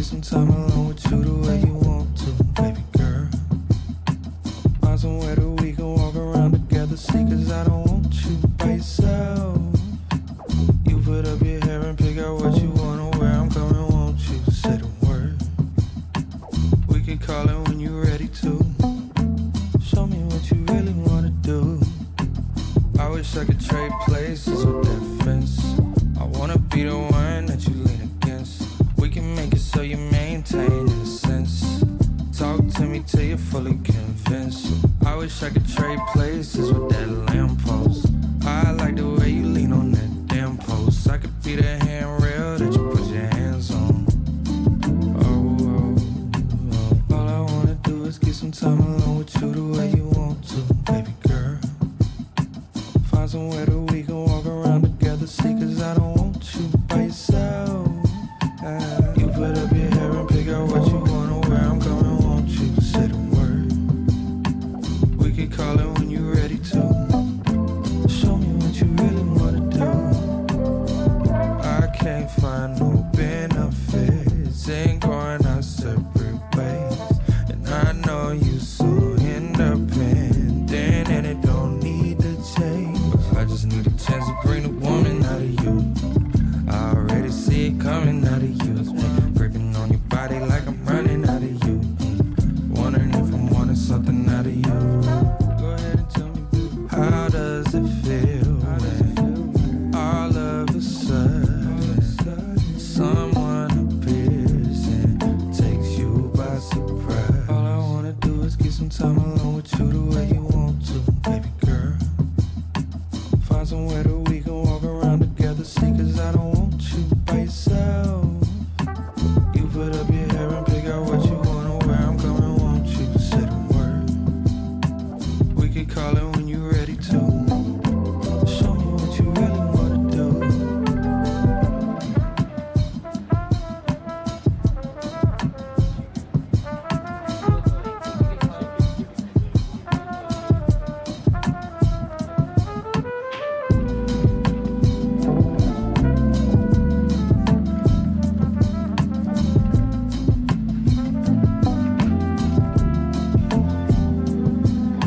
some time alone with you the way you want to, baby girl. Find somewhere that we can walk around together, see, cause I don't want you by yourself. You put up your hair and pick out what you wanna wear, I'm coming, won't you say the word? We can call it when you're ready to. Show me what you really wanna do. I wish I could trade places with that fence. I wanna be the one that you lean against. We can make it so you maintain innocence. Talk to me till you're fully convinced. I wish I could trade places with that lamppost. I like the way you lean on that damn post. I could be the handrail that you put your hands on. Oh. All I wanna do is get some time alone with you the way you want to, baby girl. Find somewhere that we can walk around together, see, cause I don't want you by yourself. You put up your hair and pick out what you wanna wear, I'm coming, won't you say the word? We can call it when you're ready to. Show me what you really wanna do. I can't find no benefits in going